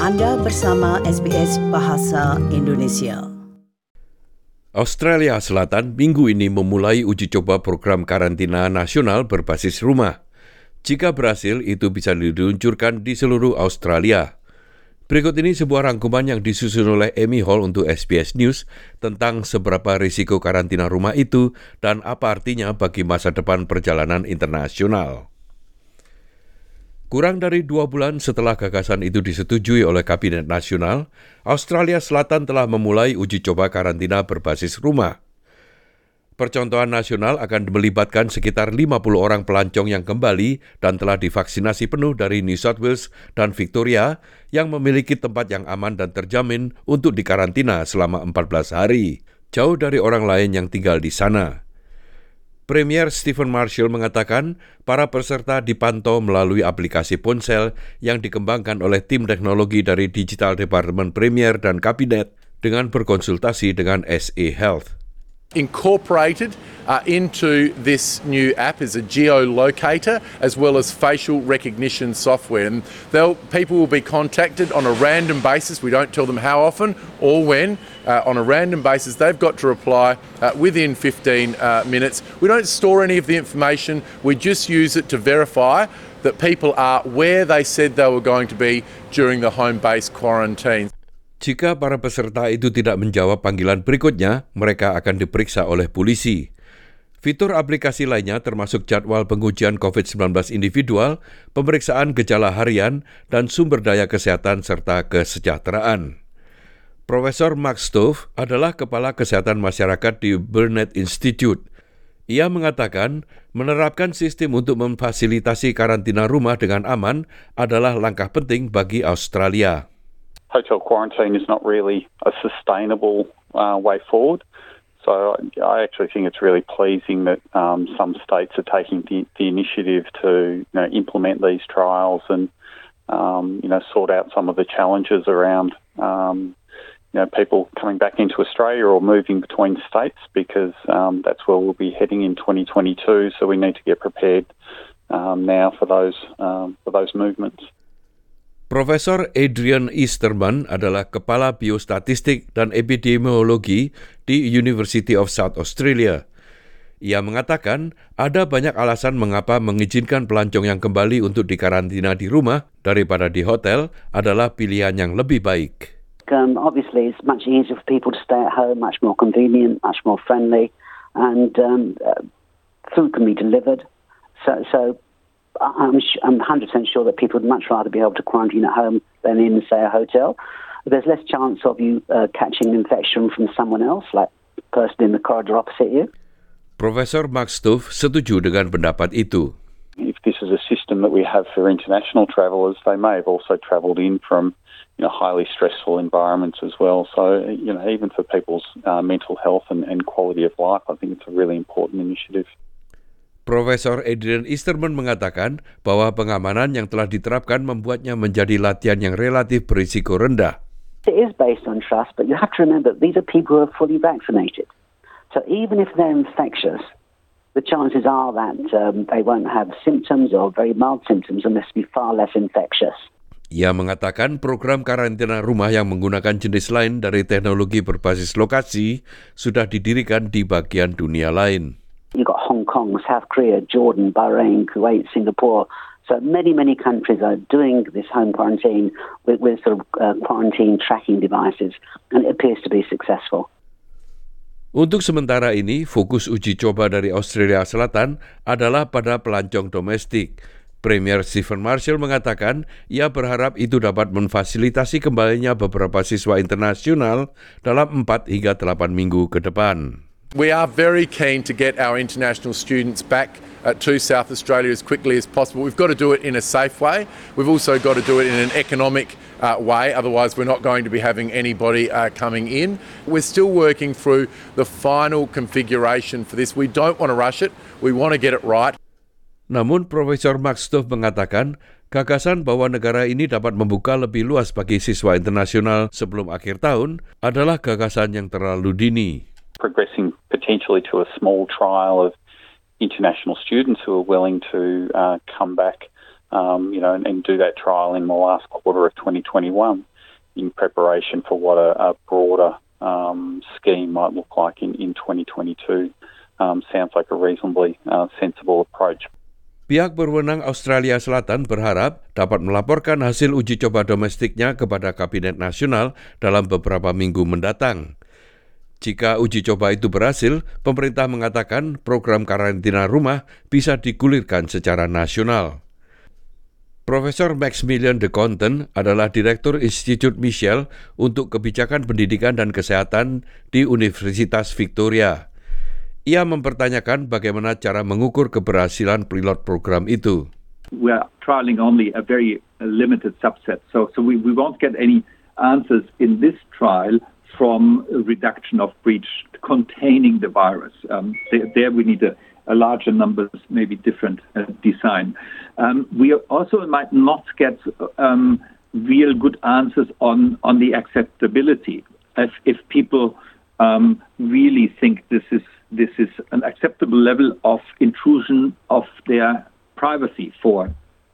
Anda bersama SBS Bahasa Indonesia. Australia Selatan minggu ini memulai uji coba program karantina nasional berbasis rumah. Jika berhasil, itu bisa diluncurkan di seluruh Australia. Berikut ini sebuah rangkuman yang disusun oleh Amy Hall untuk SBS News tentang seberapa risiko karantina rumah itu dan apa artinya bagi masa depan perjalanan internasional. Kurang dari 2 bulan setelah gagasan itu disetujui oleh Kabinet Nasional, Australia Selatan telah memulai uji coba karantina berbasis rumah. Percontohan nasional akan melibatkan sekitar 50 orang pelancong yang kembali dan telah divaksinasi penuh dari New South Wales dan Victoria yang memiliki tempat yang aman dan terjamin untuk dikarantina selama 14 hari, jauh dari orang lain yang tinggal di sana. Premier Stephen Marshall mengatakan para peserta dipantau melalui aplikasi ponsel yang dikembangkan oleh tim teknologi dari Digital Department Premier dan Kabinet dengan berkonsultasi dengan SA Health. Incorporated into this new app is a geolocator as well as facial recognition software. And people will be contacted on a random basis. We don't tell them how often or when. On a random basis, they've got to reply within 15 minutes. We don't store any of the information. We just use it to verify that people are where they said they were going to be during the home-based quarantine. Jika para peserta itu tidak menjawab panggilan berikutnya, mereka akan diperiksa oleh polisi. Fitur aplikasi lainnya termasuk jadwal pengujian COVID-19 individual, pemeriksaan gejala harian, dan sumber daya kesehatan serta kesejahteraan. Profesor Mark Stove adalah Kepala Kesehatan Masyarakat di Burnet Institute. Ia mengatakan menerapkan sistem untuk memfasilitasi karantina rumah dengan aman adalah langkah penting bagi Australia. Hotel quarantine is not really a sustainable way forward. So I actually think it's really pleasing that some states are taking the initiative to implement these trials and sort out some of the challenges around people coming back into Australia or moving between states because that's where we'll be heading in 2022. So we need to get prepared now for those movements. Profesor Adrian Easterman adalah Kepala Biostatistik dan Epidemiologi di University of South Australia. Ia mengatakan ada banyak alasan mengapa mengizinkan pelancong yang kembali untuk dikarantina di rumah daripada di hotel adalah pilihan yang lebih baik. Obviously, it's much easier for people to stay at home, much more convenient, much more friendly, and food can be delivered. So I'm 100% sure that people would much rather be able to quarantine at home than in, say, a hotel. There's less chance of you catching infection from someone else, like the person in the corridor opposite you. Profesor Mark Stove setuju dengan pendapat itu. If this is a system that we have for international travellers, they may have also travelled in from highly stressful environments as well. So, even for people's mental health and quality of life, I think it's a really important initiative. Profesor Adrian Easterman mengatakan bahwa pengamanan yang telah diterapkan membuatnya menjadi latihan yang relatif berisiko rendah. It is based on trust, but you have to remember these are people who are fully vaccinated. So even if they're infectious, the chances are that they won't have symptoms or very mild symptoms and this will be far less infectious. Ia mengatakan program karantina rumah yang menggunakan jenis lain dari teknologi berbasis lokasi sudah didirikan di bagian dunia lain. You've got Hong Kong, South Korea, Jordan, Bahrain, Kuwait, Singapore. So many countries are doing this home quarantine with sort of quarantine tracking devices, and it appears to be successful. Untuk sementara ini, fokus uji coba dari Australia Selatan adalah pada pelancong domestik. Premier Stephen Marshall mengatakan ia berharap itu dapat memfasilitasi kembalinya beberapa siswa internasional dalam 4 hingga 8 minggu ke depan. We are very keen to get our international students back to South Australia as quickly as possible. We've got to do it in a safe way. We've also got to do it in an economic way, otherwise we're not going to be having anybody coming in. We're still working through the final configuration for this. We don't want to rush it. We want to get it right. Namun Profesor Mark Stove mengatakan gagasan bahwa negara ini dapat membuka lebih luas bagi siswa internasional sebelum akhir tahun adalah gagasan yang terlalu dini. Progressing potentially to a small trial of international students who are willing to come back, and do that trial in the last quarter of 2021 in preparation for what a broader scheme might look like in 2022. Sounds like a reasonably sensible approach. Pihak berwenang Australia Selatan berharap dapat melaporkan hasil uji coba domestiknya kepada Kabinet Nasional dalam beberapa minggu mendatang. Jika uji coba itu berhasil, pemerintah mengatakan program karantina rumah bisa digulirkan secara nasional. Profesor Maximilian de Conten adalah Direktur Institut Michel untuk Kebijakan Pendidikan dan Kesehatan di Universitas Victoria. Ia mempertanyakan bagaimana cara mengukur keberhasilan pilot program itu. We are trialing only a very limited subset, so we won't get any answers in this trial from a reduction of breach containing the virus. There we need a larger numbers, maybe different design. We also might not get real good answers on the acceptability. If people really think this is an acceptable level of intrusion of their privacy for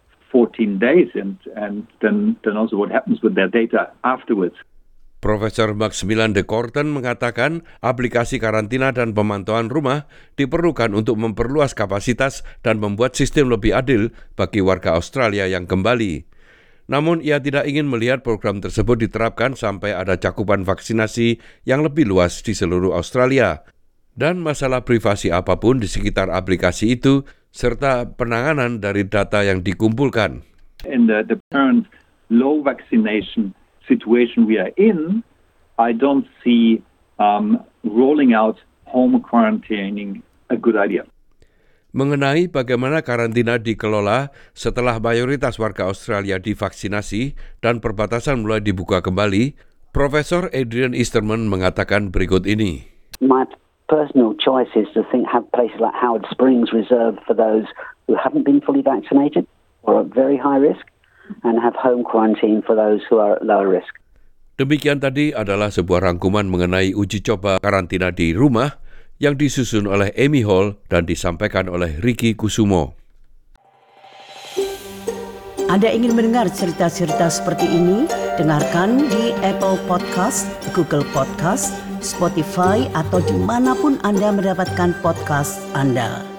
14 days, and then also what happens with their data afterwards. Profesor Maximilian de Conten mengatakan aplikasi karantina dan pemantauan rumah diperlukan untuk memperluas kapasitas dan membuat sistem lebih adil bagi warga Australia yang kembali. Namun ia tidak ingin melihat program tersebut diterapkan sampai ada cakupan vaksinasi yang lebih luas di seluruh Australia dan masalah privasi apapun di sekitar aplikasi itu serta penanganan dari data yang dikumpulkan. In the current low vaccination situation we are in, I don't see rolling out home quarantining a good idea. Mengenai bagaimana karantina dikelola setelah mayoritas warga Australia divaksinasi dan perbatasan mulai dibuka kembali, Profesor Adrian Easterman mengatakan berikut ini. My personal choice is to have places like Howard Springs reserved for those who haven't been fully vaccinated or at very high risk, and have home quarantine for those who are at lower risk. Demikian tadi adalah sebuah rangkuman mengenai uji coba karantina di rumah yang disusun oleh Amy Hall dan disampaikan oleh Ricky Kusumo. Anda ingin mendengar cerita-cerita seperti ini? Dengarkan di Apple Podcast, Google Podcast, Spotify, atau dimanapun Anda mendapatkan podcast Anda.